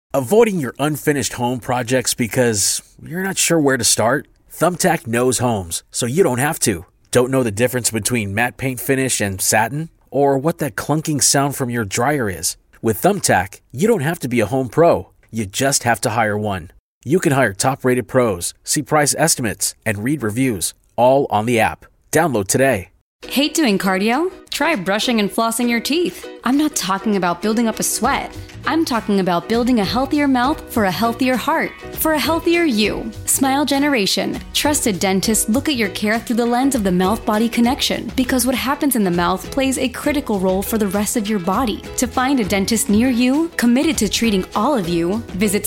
Avoiding your unfinished home projects because you're not sure where to start? Thumbtack knows homes, so you don't have to. Don't know the difference between matte paint finish and satin? Or what that clunking sound from your dryer is? With Thumbtack, you don't have to be a home pro. You just have to hire one. You can hire top-rated pros, see price estimates, and read reviews, all on the app. Download today. Hate doing cardio? Try brushing and flossing your teeth. I'm not talking about building up a sweat. I'm talking about building a healthier mouth for a healthier heart, for a healthier you. Smile Generation. Trusted dentists look at your care through the lens of the mouth-body connection, because what happens in the mouth plays a critical role for the rest of your body. To find a dentist near you, committed to treating all of you, visit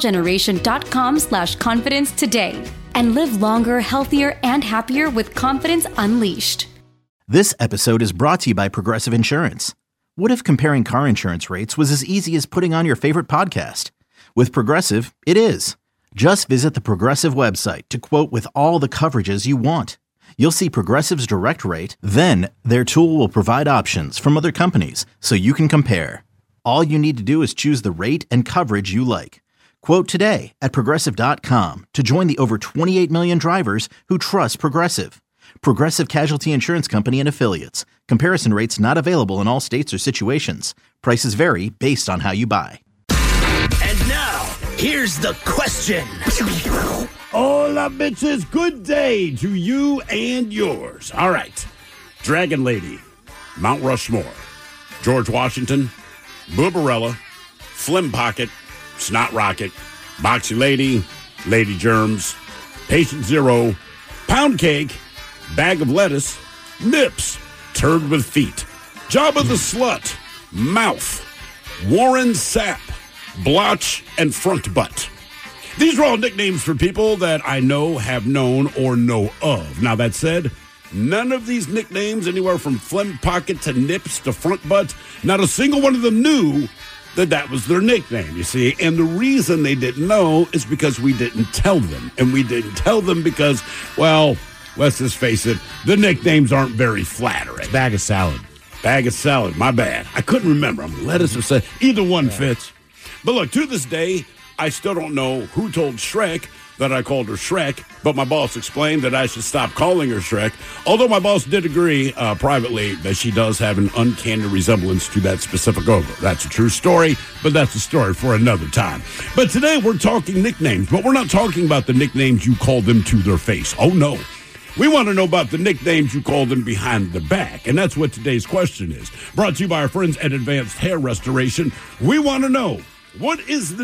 smilegeneration.com/confidence today. And live longer, healthier, and happier with confidence unleashed. This episode is brought to you by Progressive Insurance. What if comparing car insurance rates was as easy as putting on your favorite podcast? With Progressive, it is. Just visit the Progressive website to quote with all the coverages you want. You'll see Progressive's direct rate, then their tool will provide options from other companies so you can compare. All you need to do is choose the rate and coverage you like. Quote today at Progressive.com to join the over 28 million drivers who trust Progressive. Progressive Casualty Insurance Company and Affiliates. Comparison rates not available in all states or situations. Prices vary based on how you buy. And now, here's the question. Hola, bitches. Good day to you and yours. All right. Dragon Lady, Mount Rushmore, George Washington, Boobarella, Flim Pocket, Snot Rocket, Boxy Lady, Lady Germs, Patient Zero, Pound Cake, Bag of Lettuce, Nips, Turd with Feet, Jabba the Slut, Mouth, Warren Sapp, Blotch, and Front Butt. These are all nicknames for people that I know, have known, or know of. Now, that said, none of these nicknames, anywhere from Flim Pocket to Nips to Front Butt, not a single one of them knew that was their nickname, you see. And the reason they didn't know is because we didn't tell them. And we didn't tell them because, well, let's just face it, the nicknames aren't very flattering. Bag of salad. Bag of salad, my bad. I couldn't remember. Lettuce or salad. Either one fits. But look, to this day, I still don't know who told Shrek that I called her Shrek, but my boss explained that I should stop calling her Shrek, although my boss did agree privately that she does have an uncanny resemblance to that specific ogre. That's a true story, but that's a story for another time. But today we're talking nicknames, but we're not talking about the nicknames you call them to their face. Oh, no. We want to know about the nicknames you call them behind the back, and that's what today's question is. Brought to you by our friends at Advanced Hair Restoration. We want to know, what is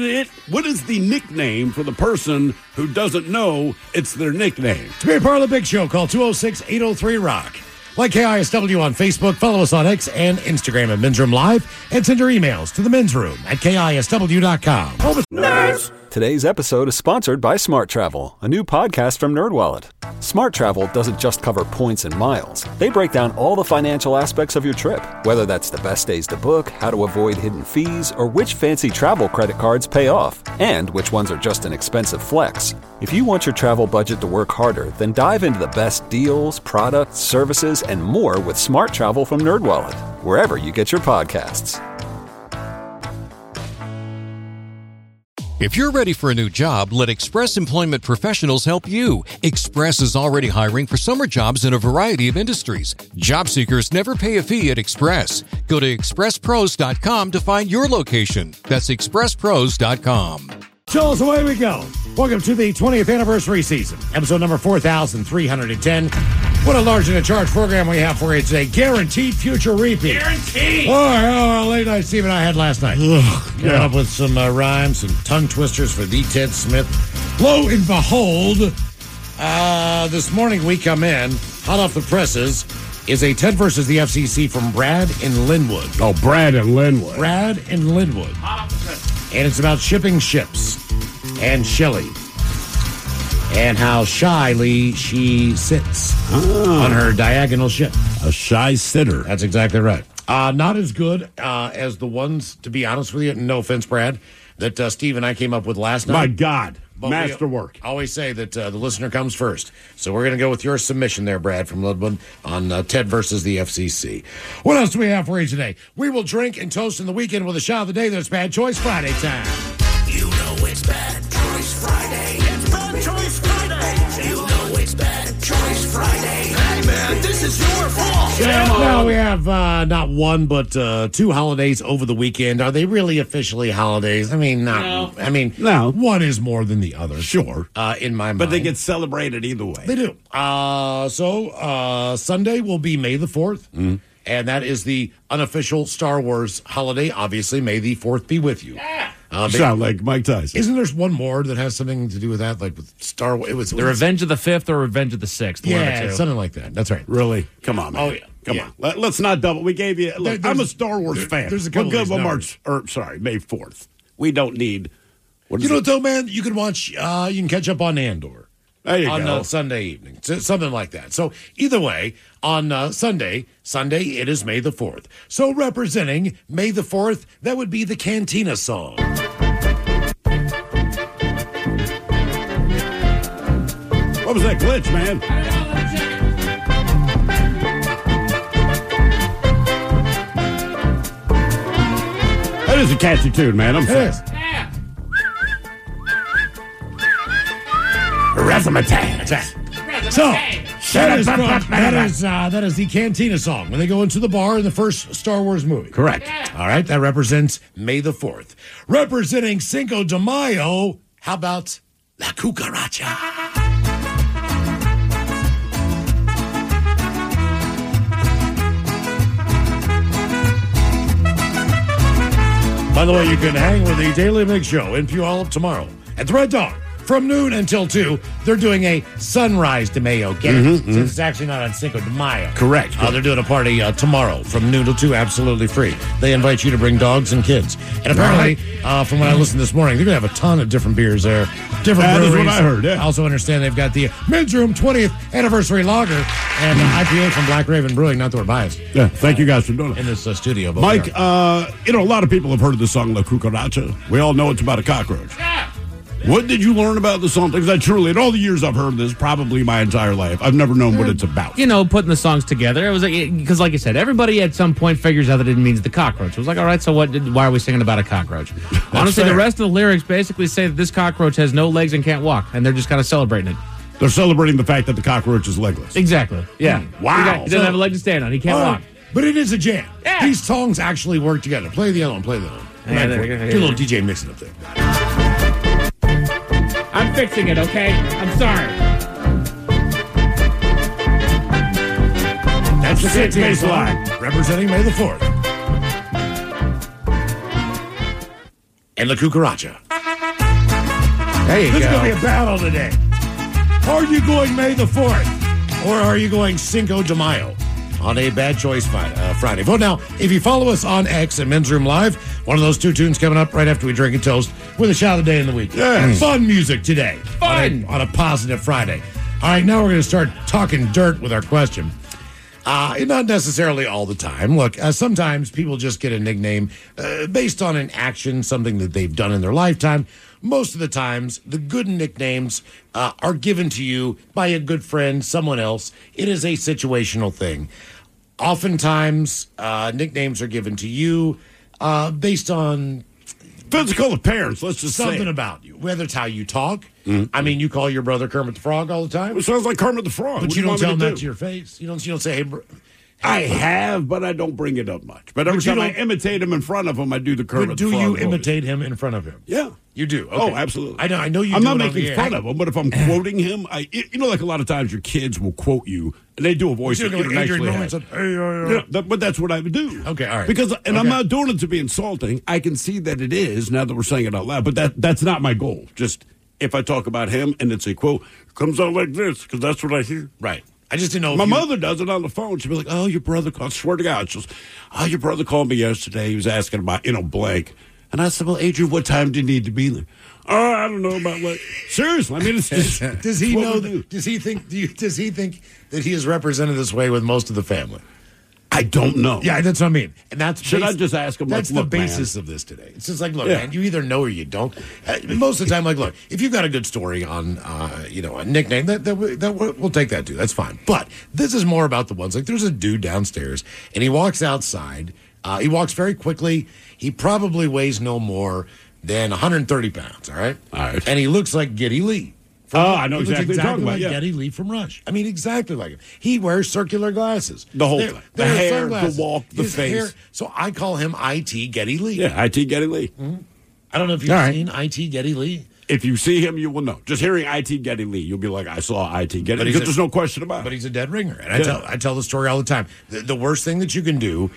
the nickname for the person who doesn't know it's their nickname? To be a part of the big show, call 206-803-ROCK. Like KISW on Facebook, follow us on X and Instagram at Men's Room Live, and send your emails to the Men's Room at KISW.com. Nerds! Today's episode is sponsored by Smart Travel, a new podcast from NerdWallet. Smart Travel doesn't just cover points and miles. They break down all the financial aspects of your trip, whether that's the best days to book, how to avoid hidden fees, or which fancy travel credit cards pay off, and which ones are just an expensive flex. If you want your travel budget to work harder, then dive into the best deals, products, services, and more with Smart Travel from NerdWallet, wherever you get your podcasts. If you're ready for a new job, let Express Employment Professionals help you. Express is already hiring for summer jobs in a variety of industries. Job seekers never pay a fee at Express. Go to expresspros.com to find your location. That's expresspros.com. So away we go. Welcome to the 20th anniversary season, episode number 4,310. What a large and in charge program we have for you today. Guaranteed future repeat. Guaranteed! Late night Steve and I had last night. Came up with some rhymes and tongue twisters for the Ted Smith. Lo and behold, this morning we come in, hot off the presses, is a Ted versus the FCC from Brad in Linwood. Oh, Brad in Linwood. Brad in Linwood. And it's about shipping ships and Shelley and how shyly she sits on her diagonal ship. A shy sitter. That's exactly right. Not as good as the ones, to be honest with you, no offense, Brad, that Steve and I came up with last night. My God. But masterwork. I always say that the listener comes first. So we're going to go with your submission there, Brad, from Ludwood on Ted versus the FCC. What else do we have for you today? We will drink and toast in the weekend with a shot of the day that's Bad Choice Friday time. have not one but two holidays over the weekend. Are they really officially holidays? I mean, not. No. I mean, no. One is more than the other. Sure. In my mind. But they get celebrated either way. They do. So Sunday will be May the 4th. Mm. And that is the unofficial Star Wars holiday. Obviously, may the 4th be with you. Yeah. Sound like Mike Tyson. Isn't there one more that has something to do with that? Like with Star Wars? It was the Revenge of the 5th or Revenge of the 6th. Yeah, something like that. That's right. Really? Come on, man. Oh, yeah. Come on. Let's not double. We gave you. Look, I'm a Star Wars fan. There's a couple We'll of give them May 4th. We don't need. You know what, though, man? You can watch, you can catch up on Andor. There you on go. Sunday evening, something like that. So either way, on Sunday, it is May the 4th. So representing May the 4th, that would be the Cantina song. What was that glitch, man? That is a catchy tune, man. I'm sorry. Razzmatazz. So, that is the Cantina song when they go into the bar in the first Star Wars movie. Correct. All right, that represents May the 4th. Representing Cinco de Mayo, how about La Cucaracha? By the way, you can hang with the Daily Mix Show in Puyallup tomorrow at the Red Dog. From noon until 2, they're doing a Sunrise de Mayo game. Since it's actually not on Cinco de Mayo. Correct. They're doing a party tomorrow from noon till 2, absolutely free. They invite you to bring dogs and kids. And apparently, from what I listened this morning, they're going to have a ton of different beers there. Different breweries. That is what I heard, yeah. I also understand they've got the Men's Room 20th Anniversary Lager and IPA from Black Raven Brewing. Not that we're biased. Yeah, thank you guys for doing it. In this studio. But Mike, a lot of people have heard of the song La Cucaracha. We all know it's about a cockroach. Yeah. What did you learn about the song? Because in all the years I've heard this, probably my entire life, I've never known what it's about. Putting the songs together. It was because, like you said, everybody at some point figures out that it means the cockroach. It was like, all right, so why are we singing about a cockroach? Honestly, fair. The rest of the lyrics basically say that this cockroach has no legs and can't walk, and they're just kind of celebrating it. They're celebrating the fact that the cockroach is legless. Exactly. Yeah. Wow. He doesn't have a leg to stand on. He can't walk. But it is a jam. Yeah. These songs actually work together. Play the other one. Play the other one. Yeah, there we go. Do a little DJ mixing up there. I'm fixing it, okay? I'm sorry. That's the Cantina song, representing May the 4th. And La Cucaracha. There you This is go. going to be a battle today. Are you going May the 4th? Or are you going Cinco de Mayo? On a Bad Choice Friday. Vote now. If you follow us on X at Men's Room Live, one of those two tunes coming up right after we drink and toast with a shot of the day in the week. Yes. Fun music today. Fun. On a positive Friday. All right, now we're going to start talking dirt with our question. Not necessarily all the time. Look, sometimes people just get a nickname based on an action, something that they've done in their lifetime. Most of the times, the good nicknames are given to you by a good friend, someone else. It is a situational thing. Oftentimes, nicknames are given to you based on Physical appearance, let's just something say. about you, whether it's how you talk. I mean, you call your brother Kermit the Frog all the time. It sounds like Kermit the Frog. But What you do don't want me tell him to that do? to your face. You don't say, hey, bro. I have, but I don't bring it up much. But every But you time I don't- imitate him in front of him, I do the Kermit But the do Frog you voice. imitate him in front of him? Yeah. You do. Okay. Oh, absolutely. I know you I'm do not it on making the air. fun of him, but if I'm quoting him, a lot of times your kids will quote you, and they do a voice that You're you going don't Adrian actually have. Nolan said, But that's what I would do. Okay, all right. Because, and I'm Okay. not doing it to be insulting. I can see that it is now that we're saying it out loud, but that's not my goal. Just if I talk about him and it's a quote, it comes out like this because that's what I hear. Right. I just didn't know. My if you- mother does it on the phone. She'll be like, "Oh, your brother called." I swear to God, she goes, "Oh, your brother called me yesterday. He was asking about blank." And I said, "Well, Adrian, what time do you need to be there?" "Oh, I don't know about like." Seriously, I mean, it's just. Does he what know? we do. Does he think? Does he think that he is represented this way with most of the family? I don't know. Yeah, that's what I mean. And that's Should I just ask him? That's like, the look, basis of this today. It's just like, look, Yeah. man, you either know or you don't. Most of the time, like, look, if you've got a good story on, a nickname, we'll take that too. That's fine. But this is more about the ones like there's a dude downstairs, and he walks outside. He walks very quickly. He probably weighs no more than 130 pounds. All right. All right. And he looks like Geddy Lee. I know He looks exactly what you're talking like about, yeah. Geddy Lee from Rush. I mean, exactly like him. He wears circular glasses. The whole thing. The they're hair, sunglasses. the walk, the His face. hair. So I call him IT Geddy Lee. Yeah, IT Geddy Lee. I don't know if you've seen IT Geddy Lee. If you see him, you will know. Just hearing IT Geddy Lee, you'll be like, I saw IT Geddy Lee. Because there's no question about it. But he's a dead ringer. And I tell the story all the time. The worst thing that you can do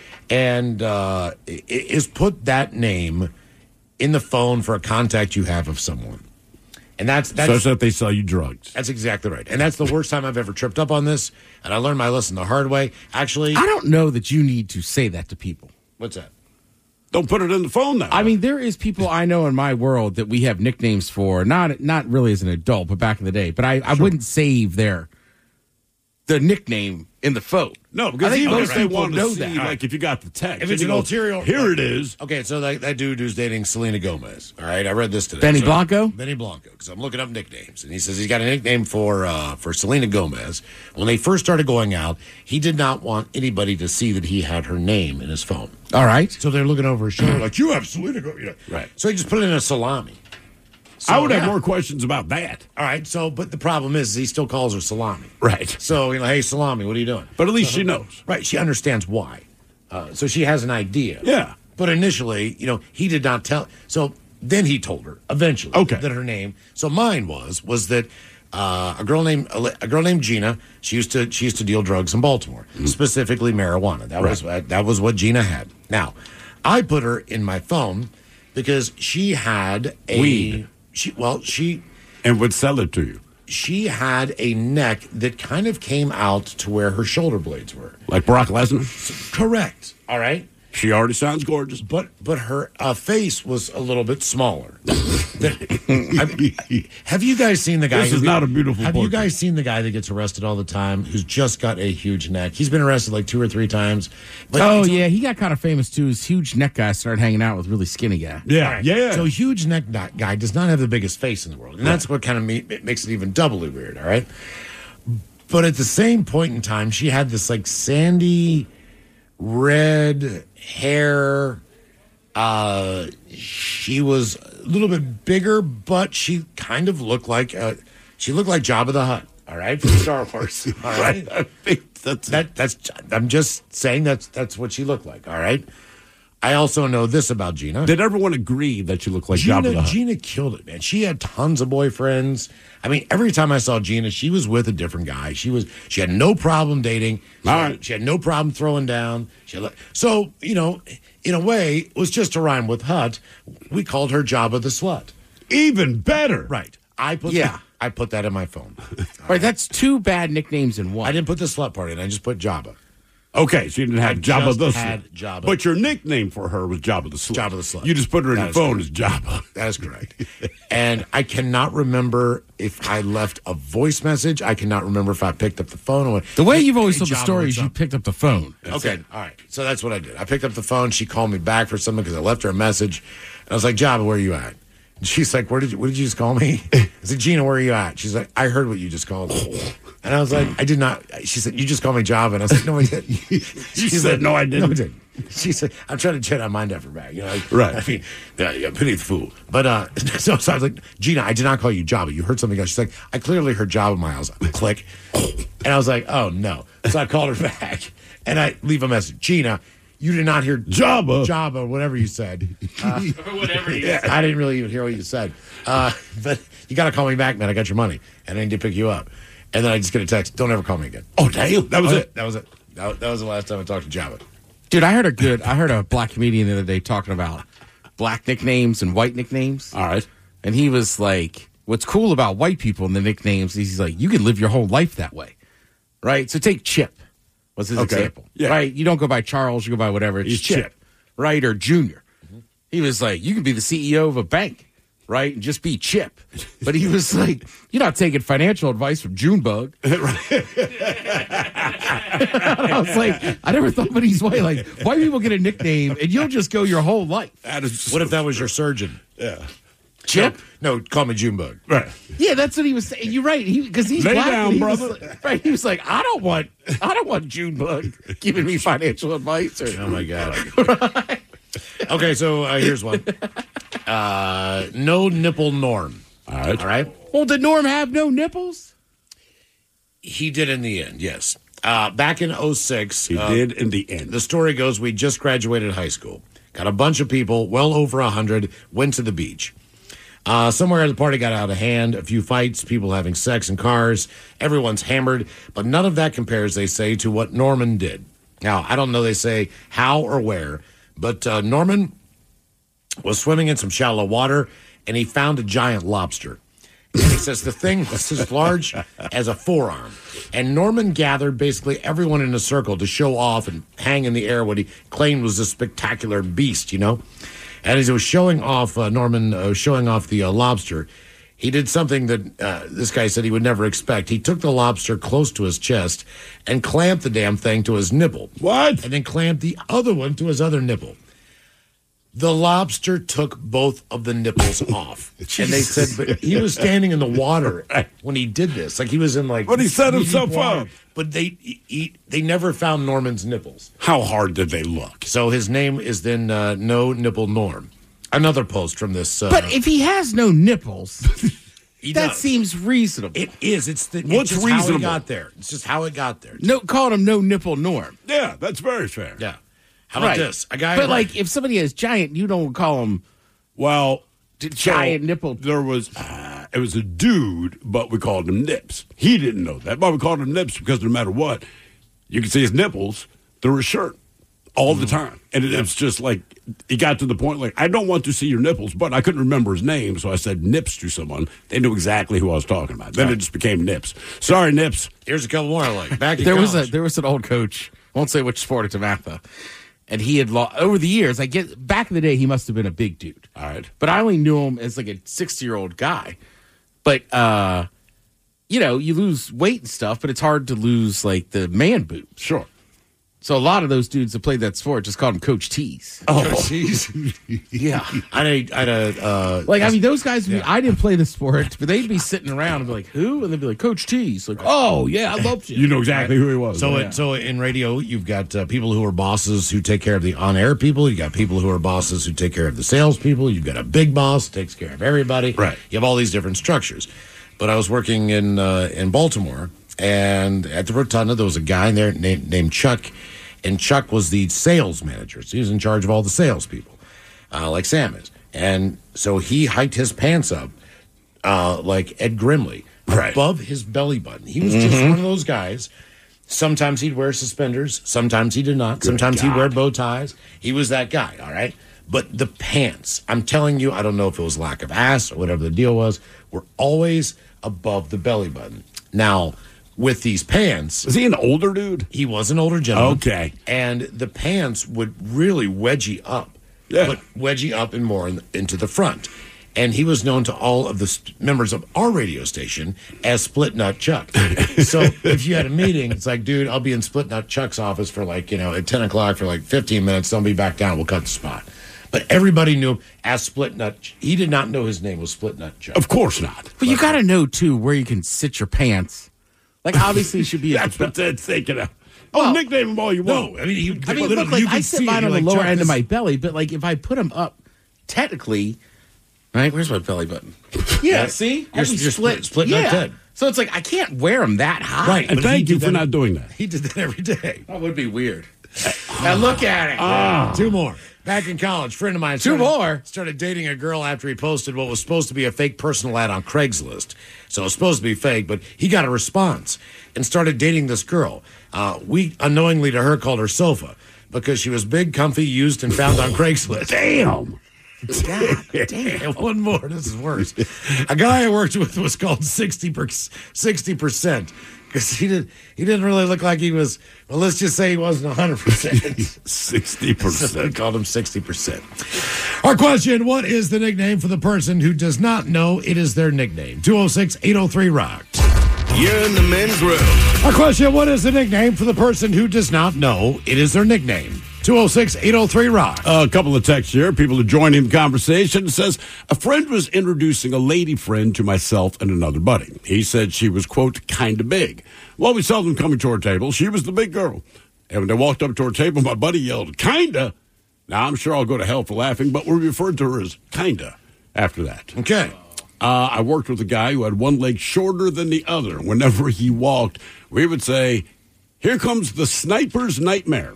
is put that name in the phone for a contact you have of someone. And that's such that they sell you drugs. That's exactly right. And that's the worst time I've ever tripped up on this. And I learned my lesson the hard way. Actually, I don't know that you need to say that to people. What's that? Don't put it in the phone now. I mean, there is people I know in my world that we have nicknames for, not really as an adult, but back in the day. But I wouldn't save the nickname in the phone. No, I because think even most if they people want to know see, that. like, if you got the text. If it's and an you go, ulterior... Here it is. Okay, so that dude who's dating Selena Gomez. All right, I read this today. Benny Blanco? Benny Blanco, because I'm looking up nicknames. And he says he's got a nickname for Selena Gomez. When they first started going out, he did not want anybody to see that he had her name in his phone. All right. So they're looking over his shoulder like, you have Selena Gomez. You know. Right. So he just put it in a salami. So, I would have more questions about that. All right, but the problem is he still calls her Salami. Right. So, hey, Salami, what are you doing? But at least she knows. Right, she understands why. So she has an idea. Yeah. But initially, he did not tell. So then he told her, eventually, that her name. So mine was that a girl named Gina, she used to deal drugs in Baltimore, specifically marijuana. That was what Gina had. Now, I put her in my phone because she had weed. And would sell it to you. She had a neck that kind of came out to where her shoulder blades were. Like Brock Lesnar? Correct. All right. She already sounds gorgeous. But her face was a little bit smaller. Have you guys seen the guy? This is not a beautiful Have you portrait. guys seen the guy that gets arrested all the time who's just got a huge neck? He's been arrested like 2 or 3 times. But he got kind of famous too. His huge neck guy started hanging out with really skinny guy. Yeah, yeah. So huge neck guy does not have the biggest face in the world. And that's what kind of makes it even doubly weird, all right? But at the same point in time, she had this like sandy red hair. She was a little bit bigger, but she kind of looked like Jabba the Hutt. All right, from Star Wars. All right, I think that's I'm just saying that's what she looked like. All right. I also know this about Gina. Did everyone agree that you look like Jabba the Hutt? Gina killed it, man. She had tons of boyfriends. I mean, every time I saw Gina, she was with a different guy. She had no problem dating. She had no problem throwing down. So, in a way, it was just to rhyme with Hutt. We called her Jabba the Slut. Even better. Right. I put that in my phone. Right, that's 2 bad nicknames in one. I didn't put the slut part in. I just put Jabba. Okay, so you didn't have Jabba the had Slut. Jabba. But your nickname for her was Jabba the Slut. Jabba the Slut. You just put her in That your is phone correct. as Jabba. That is correct. And I cannot remember if I left a voice message. I cannot remember if I picked up the phone. Or The way you've always Hey, told the Jabba, story what's is you up? picked up the phone. Okay, all right. So that's what I did. I picked up the phone. She called me back for something because I left her a message. And I was like, Jabba, where are you at? And she's like, what did you just call me? I said, Gina, where are you at? She's like, I heard what you just called me. And I was like, I did not. She said, you just called me Jabba. And I was like, no, I didn't. She said, no, I didn't. No, I didn't. She said, I'm trying to Jedi mind after back. Right. I mean, pity the fool. But so I was like, Gina, I did not call you Jabba. You heard something else. She's like, I clearly heard Jabba Miles. Click. And I was like, oh, no. So I called her back. And I leave a message. Gina, you did not hear Jabba, whatever you said. Whatever you said. I didn't really even hear what you said. But you got to call me back, man. I got your money. And I need to pick you up. And then I just get a text, don't ever call me again. Oh, damn. That was it. That was it. That was the last time I talked to Jabba. Dude, I heard a black comedian the other day talking about black nicknames and white nicknames. All right. And he was like, what's cool about white people and the nicknames, he's like, you can live your whole life that way. Right? So take Chip was his example. Yeah. Right? You don't go by Charles, you go by whatever. It's He's Chip. Right? Or Junior. He was like, you can be the CEO of a bank. Right? And just be Chip. But he was like, you're not taking financial advice from Junebug. I was like, I never thought about his way. Like, white people get a nickname and you'll just go your whole life. What if that was your surgeon? Yeah. Chip? No, call me Junebug. Right. Yeah, that's what he was saying. You're right. Because he's Lay black. down, and he brother. Was, right. He was like, I don't want Junebug giving me financial advice. Oh my God. Okay, so here's one. No nipple Norm. All right. All right. Well, did Norm have no nipples? He did in the end, yes. Back in 06. He did in the end. The story goes, we just graduated high school. Got a bunch of people, well over 100, went to the beach. Somewhere the party got out of hand, a few fights, people having sex in cars. Everyone's hammered, but none of that compares, they say, to what Norman did. Now, I don't know, they say how or where, but Norman was swimming in some shallow water, and he found a giant lobster. And he says the thing was as large as a forearm. And Norman gathered basically everyone in a circle to show off and hang in the air what he claimed was a spectacular beast, you know? And as he was showing off, Norman showing off the lobster, he did something that this guy said he would never expect. He took the lobster close to his chest and clamped the damn thing to his nipple. What? And then clamped the other one to his other nipple. The lobster took both of the nipples off. And they said, but he was standing in the water when he did this. Like he was in like... But he set himself up. But they never found Norman's nipples. How hard did they look? So his name is then No Nipple Norm. Another post from this... But if he has no nipples, he that does. seems reasonable. It is. It's What's just reasonable? how he got there. It's just how it got there. No, called him No Nipple Norm. Yeah, that's very fair. Yeah. How about this? A guy... But like, if somebody has giant, you don't call him Well, giant nipple. There was, it was a dude, but we called him Nips. He didn't know that, but we called him Nips because no matter what, you could see his nipples through his shirt all the time. And it's just like, he got to the point like, I don't want to see your nipples, but I couldn't remember his name, so I said Nips to someone. They knew exactly who I was talking about. Then it just became Nips. Sorry, Nips. Here's a couple more I like. Back in there college. was an old coach, won't say which sport at Tamatha, and he had over the years. I get back in the day, he must have been a big dude. All right, but I only knew him as like a 60-year-old guy. But you know, you lose weight and stuff, but it's hard to lose like the man boobs. Sure. So a lot of those dudes that played that sport just called him Coach Tease. Oh, Coach Tease. Yeah. I mean, those guys. I didn't play the sport, but they'd be sitting around and be like, "Who?" And they'd be like, "Coach Tease." Like, "Oh yeah, I love you." You know exactly who he was. So in radio, you've got people who are bosses who take care of the on-air people. You got people who are bosses who take care of the salespeople. You've got a big boss who takes care of everybody. Right. You have all these different structures. But I was working in Baltimore, and at the Rotunda, there was a guy there named Chuck. And Chuck was the sales manager. So he was in charge of all the salespeople, like Sam is. And so he hiked his pants up like Ed Grimley, above his belly button. He was just one of those guys. Sometimes he'd wear suspenders. Sometimes he did not. Sometimes he'd wear bow ties. He was that guy, all right? But the pants, I'm telling you, I don't know if it was lack of ass or whatever the deal was, were always above the belly button. Now... with these pants... Was he an older dude? He was an older gentleman. Okay. And the pants would really wedge you up. Yeah. But wedge you up and more into the front. And he was known to all of the members of our radio station as Split Nut Chuck. So if you had a meeting, it's like, dude, I'll be in Split Nut Chuck's office for like, at 10 o'clock for like 15 minutes. Don't be back down. We'll cut the spot. But everybody knew him as Split Nut. He did not know his name was Split Nut Chuck. Of course not. But you got to know, too, where you can sit your pants. Like, obviously, it should be... That's what Ted's thinking of. Nickname him all you want. No, I mean, look, like, I sit mine on the lower end of my belly, but, like, if I put them up, technically... Right? Where's my belly button? Yeah, see? You're split nut Ted. So it's like, I can't wear them that high. Right. And thank you for not doing that. He did that every day. That would be weird. Now look at it. Two more. Back in college, friend of mine started dating a girl after he posted what was supposed to be a fake personal ad on Craigslist. So it was supposed to be fake, but he got a response and started dating this girl. We unknowingly to her called her Sofa because she was big, comfy, used, and found on Craigslist. Damn. God damn. And one more. This is worse. A guy I worked with was called 60%. Because he didn't really look like he was, well, let's just say he wasn't 100%. 60%. So we called him 60%. Our question, what is the nickname for the person who does not know it is their nickname? 206-803-ROCK. You're in the men's room. Our question, what is the nickname for the person who does not know it is their nickname? 206-803-ROCK. A couple of texts here. People are joining the conversation. It says, a friend was introducing a lady friend to myself and another buddy. He said she was, quote, kind of big. Well, we saw them coming to our table. She was the big girl. And when they walked up to our table, my buddy yelled, kinda. Now, I'm sure I'll go to hell for laughing, but we referred to her as kinda after that. Okay. I worked with a guy who had one leg shorter than the other. Whenever he walked, we would say, "Here comes the sniper's nightmare."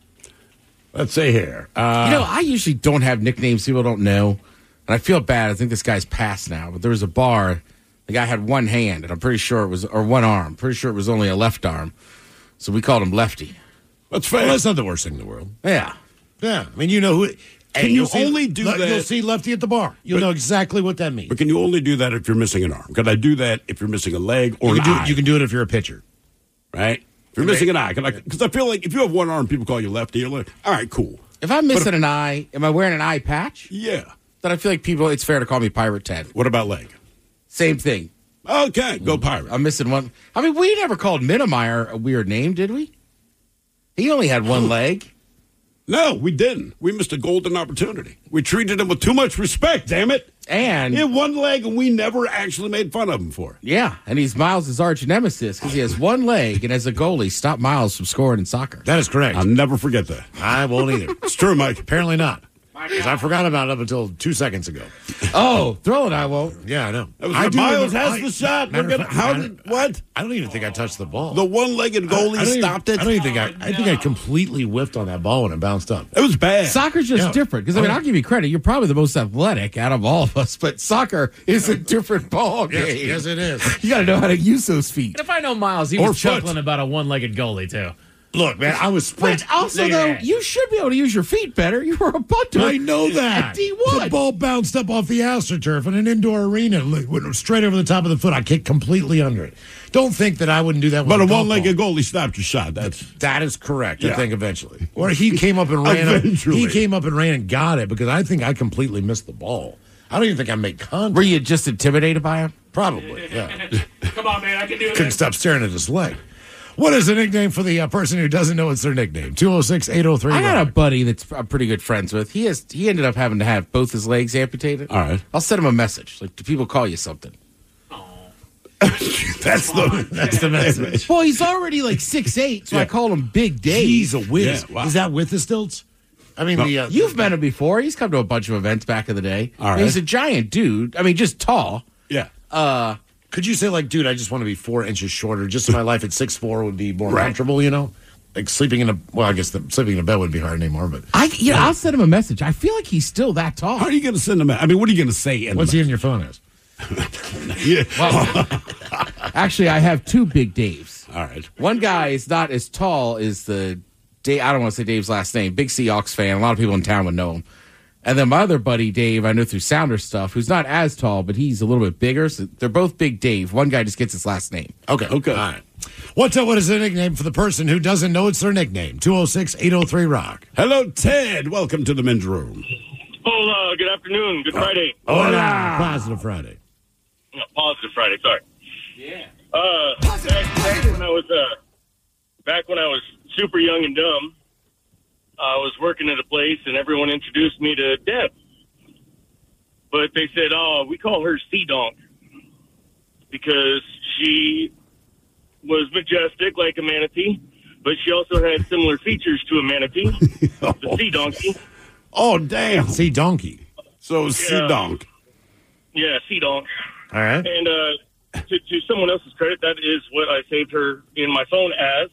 Let's say here. I usually don't have nicknames people don't know. And I feel bad. I think this guy's passed now. But there was a bar. The guy had one hand, and I'm pretty sure it was, or one arm. Pretty sure it was only a left arm. So we called him Lefty. That's fair. Well, that's not the worst thing in the world. Yeah. Yeah. I mean, you know who. Can you only do that? You'll see Lefty at the bar. You'll know exactly what that means. But can you only do that if you're missing an arm? Can I do that if you're missing a leg or an eye? You can do it if you're a pitcher. Right? If you're missing an eye. Because I feel like if you have one arm, people call you Lefty. You're like, all right, cool. If I'm missing an eye, am I wearing an eye patch? Yeah. Then I feel like it's fair to call me Pirate Ted. What about leg? Same thing. Okay, go Pirate. I'm missing one. I mean, we never called Minnemeyer a weird name, did we? He only had one leg. No, we didn't. We missed a golden opportunity. We treated him with too much respect, damn it. And he had one leg, and we never actually made fun of him for it. Yeah, and he's Miles' arch nemesis because he has one leg, and as a goalie, stopped Miles from scoring in soccer. That is correct. I'll never forget that. I won't either. It's true, Mike. Apparently not. Because I forgot about it up until 2 seconds ago. Oh, throw it, I won't. Yeah, I know. Miles has the shot. Look at what? I don't even think I touched the ball. The one-legged goalie stopped it. I don't even think I think I completely whiffed on that ball when it bounced up. It was bad. Soccer's just different. Because, I'll give you credit. You're probably the most athletic out of all of us, but soccer is a different ball game. Yes, it is. You got to know how to use those feet. And if I know Miles, he was chuckling about a one-legged goalie, too. Look, man, I was sprinting. But also, though, you should be able to use your feet better. You were a punter. I know that. At D1. The ball bounced up off the AstroTurf in an indoor arena. Went straight over the top of the foot. I kicked completely under it. Don't think that I wouldn't do that with But a golf one-legged ball. goalie stopped your shot. That is correct, Yeah. I think, eventually. Or he came up and ran. Eventually. He came up and ran and got it because I think I completely missed the ball. I don't even think I made contact. Were you just intimidated by him? Probably, yeah. Come on, man, I can do Couldn't stop staring at his leg. What is the nickname for the person who doesn't know it's their nickname? 206-803. I got a buddy that's I'm pretty good friends with. He ended up having to have both his legs amputated. All right. I'll send him a message. Like, do people call you something? That's the message. Well, he's already like 6'8", so I call him Big Dave. He's a whiz. Yeah, wow. Is that with the stilts? I mean, You've met him before. He's come to a bunch of events back in the day. All right. He's a giant dude. I mean, just tall. Yeah. Could you say, like, dude, I just want to be 4 inches shorter just so my life at 6'4" would be more comfortable, you know? Like sleeping in I guess sleeping in a bed wouldn't be hard anymore, but. I'll send him a message. I feel like he's still that tall. How are you going to send him? I mean, what are you going to say? What's he in your phone as? Yeah. Well, actually, I have two Big Daves. All right. One guy is not as tall as I don't want to say Dave's last name. Big Seahawks fan. A lot of people in town would know him. And then my other buddy, Dave, I know through Sounder stuff, who's not as tall, but he's a little bit bigger. So they're both Big Dave. One guy just gets his last name. Okay. All right. What is the nickname for the person who doesn't know it's their nickname? 206-803-ROCK. Hello, Ted. Welcome to the men's room. Hola, good afternoon. Good Friday. Hola. Positive Friday. No, positive Friday, sorry. Yeah. Back when I was super young and dumb, I was working at a place and everyone introduced me to Deb. But they said, we call her Sea Donk because she was majestic like a manatee, but she also had similar features to a manatee, the sea donkey. Oh, damn. Sea donkey. So, Sea Donk. Yeah, Sea Donk. All right. And to someone else's credit, that is what I saved her in my phone as.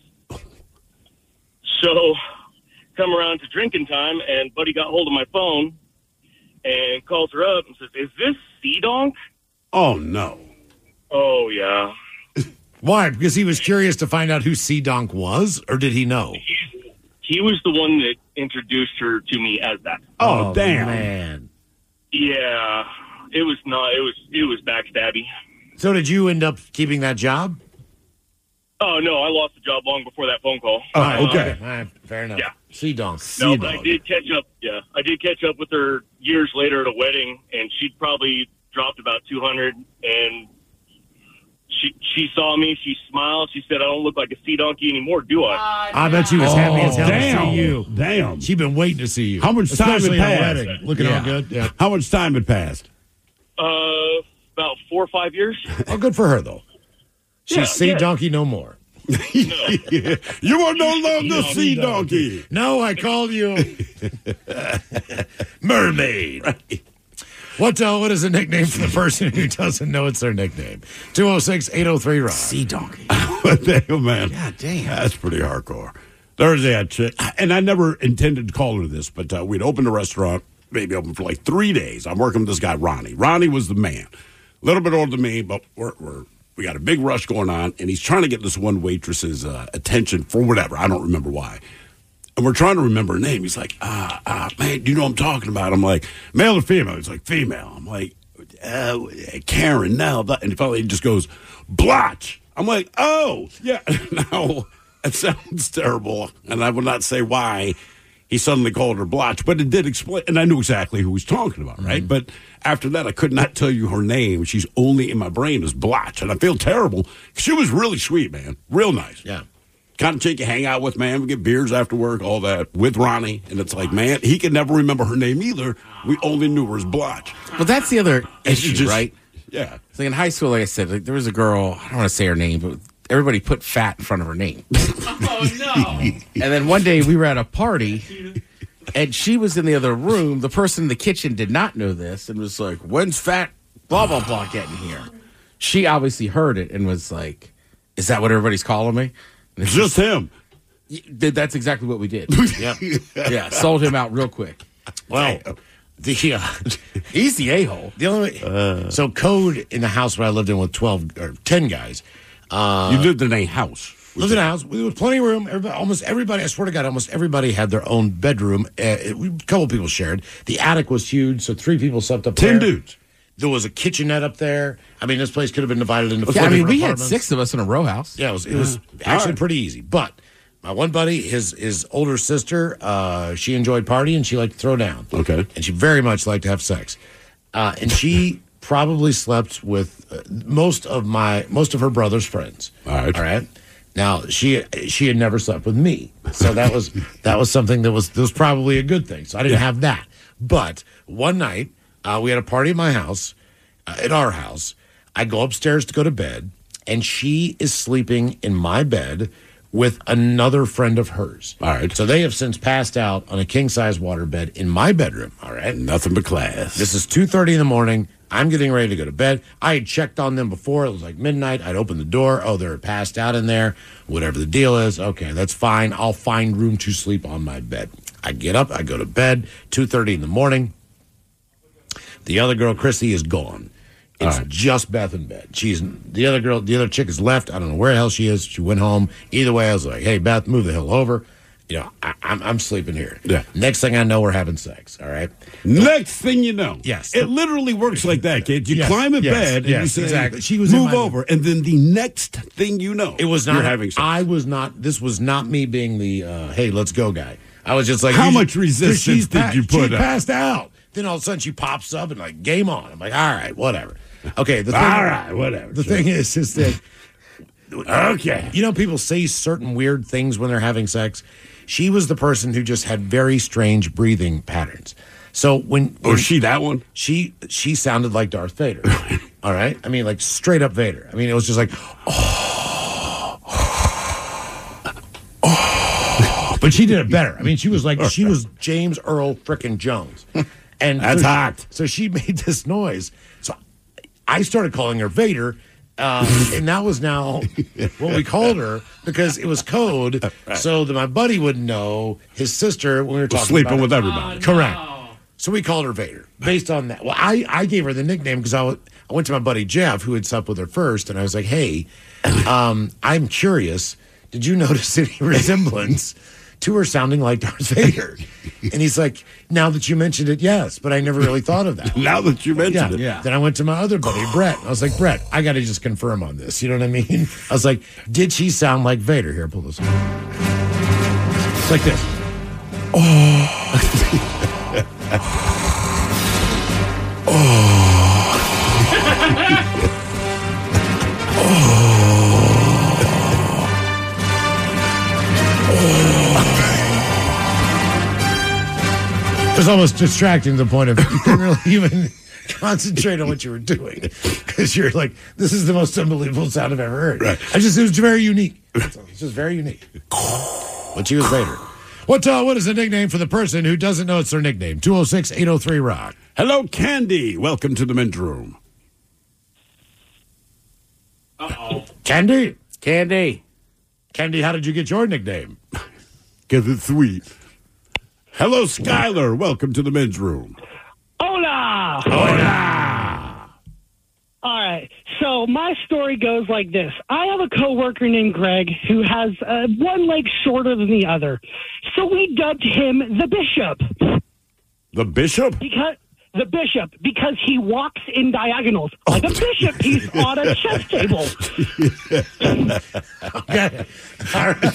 So, come around to drinking time, and Buddy got hold of my phone and calls her up and says, "Is this Sea Donk?" Oh, no. Oh, yeah. Why? Because he was curious to find out who Sea Donk was, or did he know? He was the one that introduced her to me as that. Oh, damn. Man. Yeah, it was not. It was backstabby. So did you end up keeping that job? Oh no, I lost the job long before that phone call. Oh, okay. All right. Fair enough. Yeah. Sea Donk. No, but I did catch up. Yeah, I did catch up with her years later at a wedding, and she'd probably dropped about 200. And she saw me. She smiled. She said, "I don't look like a sea donkey anymore, do I?" I bet she was happy as hell damn. to see you. Damn. She'd been waiting to see you. How much time Especially had at a passed? wedding. Looking all good. Yeah. How much time had passed? About 4 or 5 years. Oh, good for her, though. She's Yeah, Sea yeah. Donkey no more. You are no longer Sea Donkey. No, I called you Mermaid. What is a nickname for the person who doesn't know it's their nickname? 206-803-ROCK. Sea donkey. What the hell, man? God damn. That's pretty hardcore. There's that chick. And I never intended to call her this, but we'd opened a restaurant, maybe open for like 3 days. I'm working with this guy, Ronnie. Ronnie was the man. A little bit older than me, but we got a big rush going on, and he's trying to get this one waitress's attention for whatever. I don't remember why. And we're trying to remember her name. He's like, man, do you know what I'm talking about? I'm like, male or female? He's like, female. I'm like, Karen, no. And finally he just goes, Blotch. I'm like, oh, yeah. Now, that sounds terrible, and I will not say why he suddenly called her Blotch, but it did explain, and I knew exactly who he's talking about, right? But after that, I could not tell you her name. She's only in my brain as Blotch, and I feel terrible. She was really sweet, man. Real nice. Yeah. Kind of chick you hang out with, man. We get beers after work, all that, with Ronnie, and it's like, man, he could never remember her name either. We only knew her as Blotch. But that's the other issue, right? Yeah. It's like in high school, like I said, like there was a girl, I don't want to say her name, but everybody put fat in front of her name. Oh, no. And then one day we were at a party, and she was in the other room. The person in the kitchen did not know this and was like, when's fat blah, blah, blah getting here? She obviously heard it and was like, is that what everybody's calling me? And it's Just him. That's exactly what we did. Yeah, sold him out real quick. Well, he's the a-hole. The only way, so code in the house where I lived in with 12 or 10 guys. You lived in a house. Lived in a house. There was plenty of room. Almost everybody, I swear to God, almost everybody had their own bedroom. A couple people shared. The attic was huge, so 3 people slept up 10 there. dudes. There was a kitchenette up there. I mean, this place could have been divided into 4 Yeah, I mean, different we had apartments. 6 of us in a row house. Yeah, it was actually pretty easy. But my one buddy, his older sister, she enjoyed partying. She liked to throw down. Okay. And she very much liked to have sex. And she probably slept with most of her brother's friends. All right. Now she had never slept with me, so that was something that was probably a good thing. So I didn't have that. But one night we had a party at my house, at our house. I go upstairs to go to bed, and she is sleeping in my bed with another friend of hers. All right. So they have since passed out on a king-size waterbed in my bedroom. All right. Nothing but class. This is 2:30 in the morning. I'm getting ready to go to bed. I had checked on them before. It was like midnight. I'd opened the door. Oh, they're passed out in there. Whatever the deal is. Okay, that's fine. I'll find room to sleep on my bed. I get up. I go to bed. 2:30 in the morning. The other girl, Chrissy, is gone. It's just Beth in bed. The other chick is left. I don't know where the hell she is. She went home. Either way, I was like, hey, Beth, move the hell over. You know, I'm sleeping here. Yeah. Next thing I know, we're having sex. All right. Next thing you know. Yes. It literally works like that, kid. You climb in bed and you say, exactly. She was move over. And then the next thing you know, it was not you're having sex. This was not me being the, hey, let's go guy. I was just like, how much resistance did you put She up? passed out. Then all of a sudden she pops up and like, game on. I'm like, all right, whatever. Okay. The thing is that, okay. You know, people say certain weird things when they're having sex. She was the person who just had very strange breathing patterns. So when was she that one? She sounded like Darth Vader. All right, I mean, like straight up Vader. I mean, it was just like, but she did it better. I mean, she was James Earl frickin' Jones, and that's hot. So she made this noise. So I started calling her Vader. And that was now what we called her because it was code, so that my buddy wouldn't know his sister when we were talking sleeping about with everybody. Oh, correct. No. So we called her Vader based on that. Well, I gave her the nickname because I went to my buddy Jeff who had slept with her first, and I was like, "Hey, I'm curious. Did you notice any resemblance to her sounding like Darth Vader?" And he's like, now that you mentioned it, yes, but I never really thought of that. Now that you mentioned it. Yeah. Then I went to my other buddy, Brett. I was like, Brett, I got to just confirm on this. You know what I mean? I was like, did she sound like Vader? Here, pull this up. It's like this. It was almost distracting to the point of you couldn't really even concentrate on what you were doing because you're like, this is the most unbelievable sound I've ever heard. Right. It was very unique. It's just very unique. But she was Vader. What is the nickname for the person who doesn't know it's their nickname? 206-803-ROCK. Hello, Candy. Welcome to the men's room. Uh-oh. Candy? Candy, how did you get your nickname? Because it's sweet. Hello, Skylar. Welcome to the men's room. Hola! Hola! All right. So my story goes like this. I have a coworker named Greg who has one leg shorter than the other. So we dubbed him the Bishop. The Bishop? Because he walks in diagonals. Like a bishop, he's on a chess table. Okay. All right.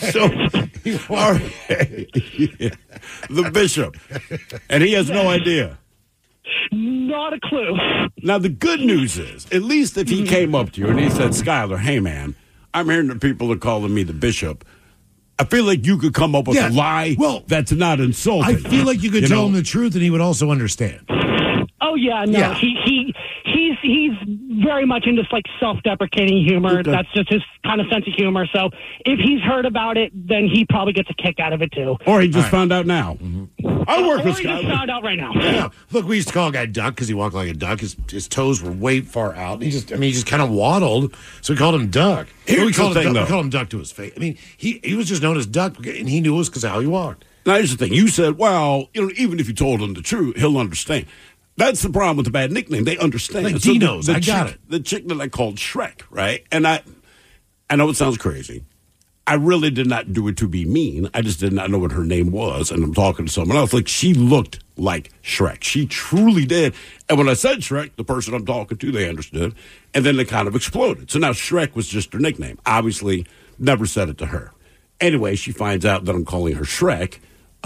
The Bishop. And he has no idea. Not a clue. Now, the good news is, at least if he came up to you and he said, Skylar, hey, man, I'm hearing the people are calling me the Bishop. I feel like you could come up with a lie that's not insulting. I feel like you could tell him the truth and he would also understand. Oh, yeah, no. Yeah. He's very much into like self-deprecating humor. Okay. That's just his kind of sense of humor. So if he's heard about it, then he probably gets a kick out of it too. Or he just found out now. I work with He just found out right now. Yeah. Look, we used to call a guy Duck because he walked like a duck. His toes were way far out. He just kind of waddled, so we called him Duck. Here's we called the him thing, Duck. We though. called him Duck to his face. I mean, he was just known as Duck, and he knew it was because of how he walked. Now, here's the thing. You said, well, even if you told him the truth, he'll understand. That's the problem with the bad nickname. They understand. Like Dino's. I got it. The chick that I called Shrek, right? And I know it sounds crazy. I really did not do it to be mean. I just did not know what her name was. And I'm talking to someone else. Like, she looked like Shrek. She truly did. And when I said Shrek, the person I'm talking to, they understood. And then they kind of exploded. So now Shrek was just her nickname. Obviously, never said it to her. Anyway, she finds out that I'm calling her Shrek.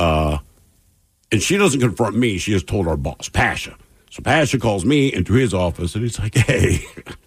And she doesn't confront me. She has told our boss, Pasha. So Pasha calls me into his office, and he's like, hey,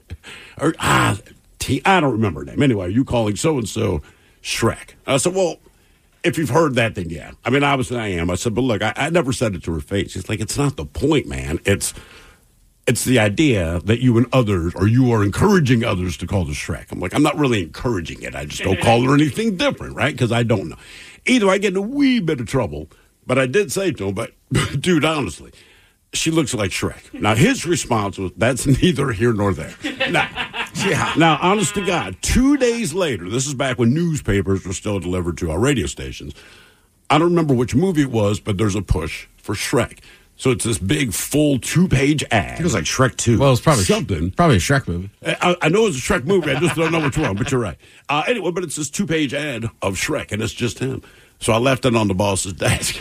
I don't remember her name. Anyway, are you calling so-and-so Shrek? I said, well, if you've heard that, then yeah. I mean, obviously I am. I said, but look, I never said it to her face. She's like, it's not the point, man. It's the idea that you and others, or you are encouraging others to call her Shrek. I'm like, I'm not really encouraging it. I just don't call her anything different, right? Because I don't know. Either I get in a wee bit of trouble. But I did say to him, but dude, honestly, she looks like Shrek. Now, his response was, that's neither here nor there. Now, honest to God, 2 days later, this is back when newspapers were still delivered to our radio stations. I don't remember which movie it was, but there's a push for Shrek. So it's this big, full 2-page ad. I think it was like Shrek 2. Well, it's probably something. Probably a Shrek movie. I know it's a Shrek movie. I just don't know which one, but you're right. Anyway, but it's this 2-page ad of Shrek, and it's just him. So I left it on the boss's desk.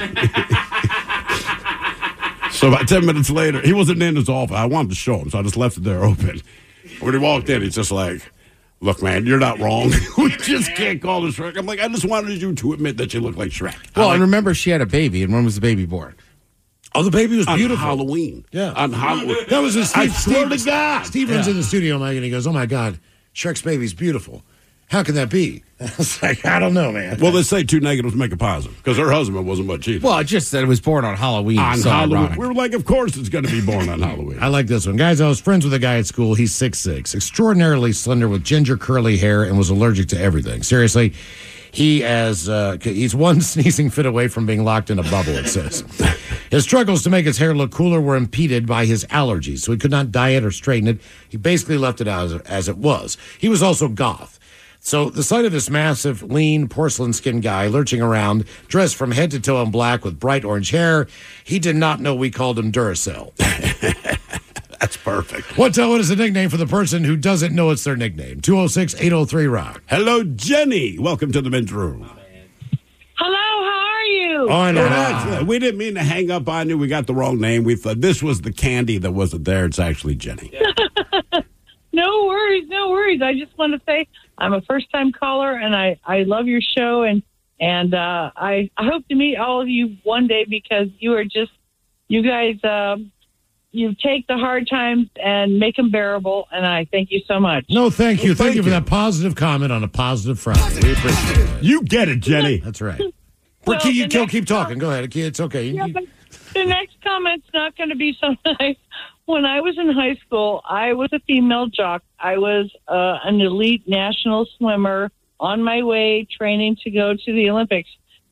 So about 10 minutes later, he wasn't in his office. I wanted to show him, so I just left it there open. When he walked in, he's just like, look, man, you're not wrong. We just can't call her Shrek. I'm like, I just wanted you to admit that you look like Shrek. Well, and remember, she had a baby, and when was the baby born? Oh, the baby was beautiful. On Halloween. Yeah. On Halloween. That was a Steve. I swear to God. Steve runs in the studio, Mike, and he goes, oh, my God, Shrek's baby's beautiful. How can that be? I was like, I don't know, man. Well, they say 2 negatives make a positive, because her husband wasn't much either. Well, just that it was born on Halloween. On so Halloween. ironic. We were like, of course it's going to be born on Halloween. I like this one. Guys, I was friends with a guy at school. He's 6'6", extraordinarily slender with ginger curly hair and was allergic to everything. Seriously, he's one sneezing fit away from being locked in a bubble, it says. His struggles to make his hair look cooler were impeded by his allergies, so he could not dye it or straighten it. He basically left it as it was. He was also goth. So the sight of this massive, lean, porcelain-skinned guy lurching around, dressed from head to toe in black with bright orange hair, he did not know we called him Duracell. That's perfect. What is the nickname for the person who doesn't know it's their nickname? 206-803-ROCK. Hello, Jenny. Welcome to the men's room. Hello, how are you? Oh, I know. We didn't mean to hang up on you. We got the wrong name. We thought this was the Candy that wasn't there. It's actually Jenny. No worries. I just want to say I'm a first-time caller, and I love your show, and I hope to meet all of you one day because you guys, you take the hard times and make them bearable, and I thank you so much. No, thank you. Thank you for that positive comment on a positive Friday. We appreciate it. You get it, Jenny. That's right. Well, keep talking. Go ahead. It's okay. Yeah, but the next comment's not going to be so nice. When I was in high school, I was a female jock. I was an elite national swimmer on my way training to go to the Olympics.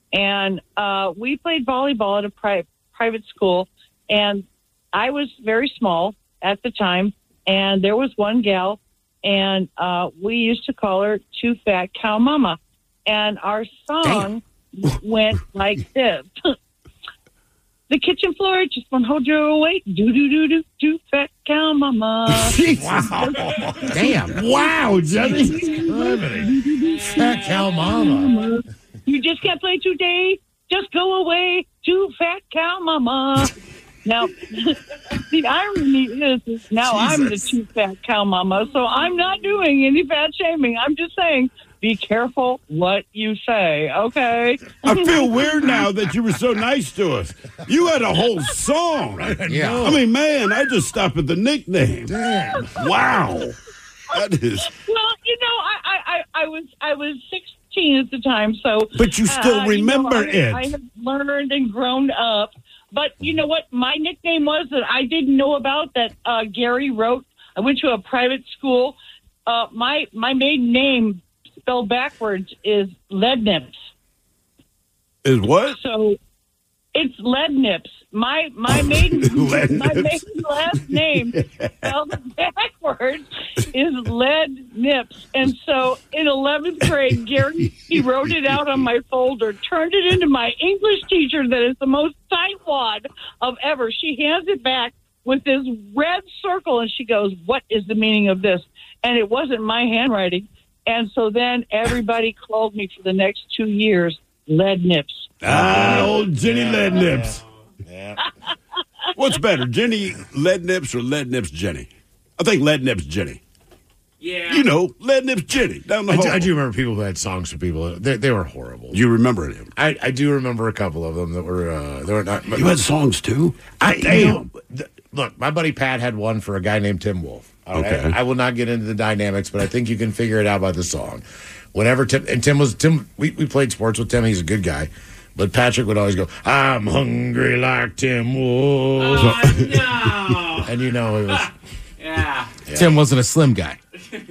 And we played volleyball at a private school, and I was very small at the time, and there was one gal, and we used to call her Too Fat Cow Mama. And our song went like this. The kitchen floor just won't hold your weight. Do, too fat cow mama. Wow. Damn. Wow, Jenny. Fat cow mama. You just can't play today. Just go away. Too fat cow mama. Now, the irony is now I'm the too fat cow mama, so I'm not doing any fat shaming. I'm just saying, be careful what you say, okay? I feel weird now that you were so nice to us. You had a whole song. Yeah. I mean, man, I just stopped at the nickname. Damn. Wow. That is. Well, I was 16 at the time, so. But you still remember it. I have learned and grown up. But you know what my nickname was that I didn't know about that Gary wrote? I went to a private school. My maiden name, spelled backwards, is Lednips. Is what? So it's Lednips. My maiden last name spelled backwards is Lednips. And so in 11th grade, Gary, he wrote it out on my folder, turned it into my English teacher that is the most tightwad of ever. She hands it back with this red circle, and she goes, "What is the meaning of this?" And it wasn't my handwriting. And so then everybody called me for the next 2 years Lednips. Old Jenny Lednips. Yeah. What's better, Jenny Lednips or Lednips Jenny? I think Lednips Jenny. Yeah. You know, Lednips Jenny down the hall. I do remember people who had songs for people. They were horrible. You remember him? I do remember a couple of them that were not. You had songs too? Damn. Look, my buddy Pat had one for a guy named Tim Wolf. All right? Okay. I will not get into the dynamics, but I think you can figure it out by the song. Whenever Tim, we played sports with Tim. He's a good guy. But Patrick would always go, "I'm hungry like Tim Wolf." Oh, no. And you know it was. Yeah. Tim wasn't a slim guy.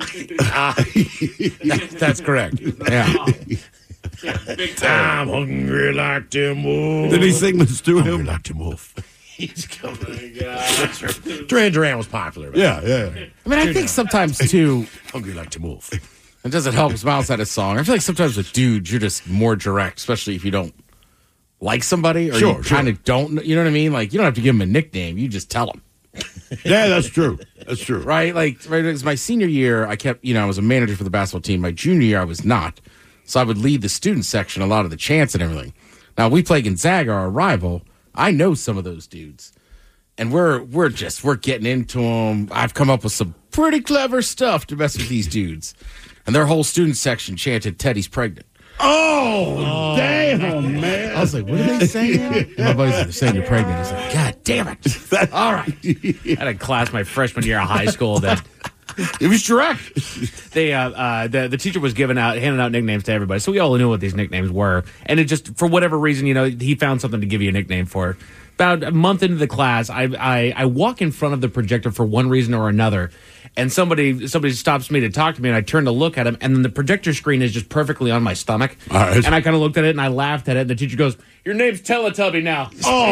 That's correct. Yeah. Big time. I'm hungry like Tim Wolf. Did he sing this to Hungry him? like Tim Wolf. He's coming. Oh, my God. Duran Duran was popular. Yeah. I mean, I think sometimes, too, Hungry like Tim Wolf. it doesn't help if Miles had a song. I feel like sometimes with dudes, you're just more direct, especially if you don't like somebody or you kind of don't, you know what I mean? Like, you don't have to give them a nickname. You just tell them. Yeah, that's true. That's true. Right? Like, right, it was my senior year, I was a manager for the basketball team. My junior year, I was not. So I would lead the student section, a lot of the chants and everything. Now, we play Gonzaga, our rival. I know some of those dudes. And we're getting into them. I've come up with some pretty clever stuff to mess with these dudes. And their whole student section chanted, "Teddy's pregnant." Oh, damn, man. I was like, what are they saying? My buddies are saying you're pregnant. I was like, God damn it. All right. I had a class my freshman year of high school that It was direct. they the teacher was handing out nicknames to everybody, so we all knew what these nicknames were. And it just, for whatever reason, he found something to give you a nickname for. About a month into the class, I walk in front of the projector for one reason or another, and somebody stops me to talk to me, and I turn to look at him, and then the projector screen is just perfectly on my stomach. All right. And I kind of looked at it, and I laughed at it, and the teacher goes, "Your name's Teletubby now."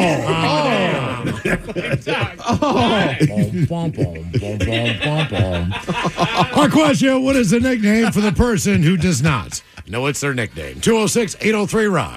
Our question: what is the nickname for the person who does not know it's their nickname? 206-803-ROCK.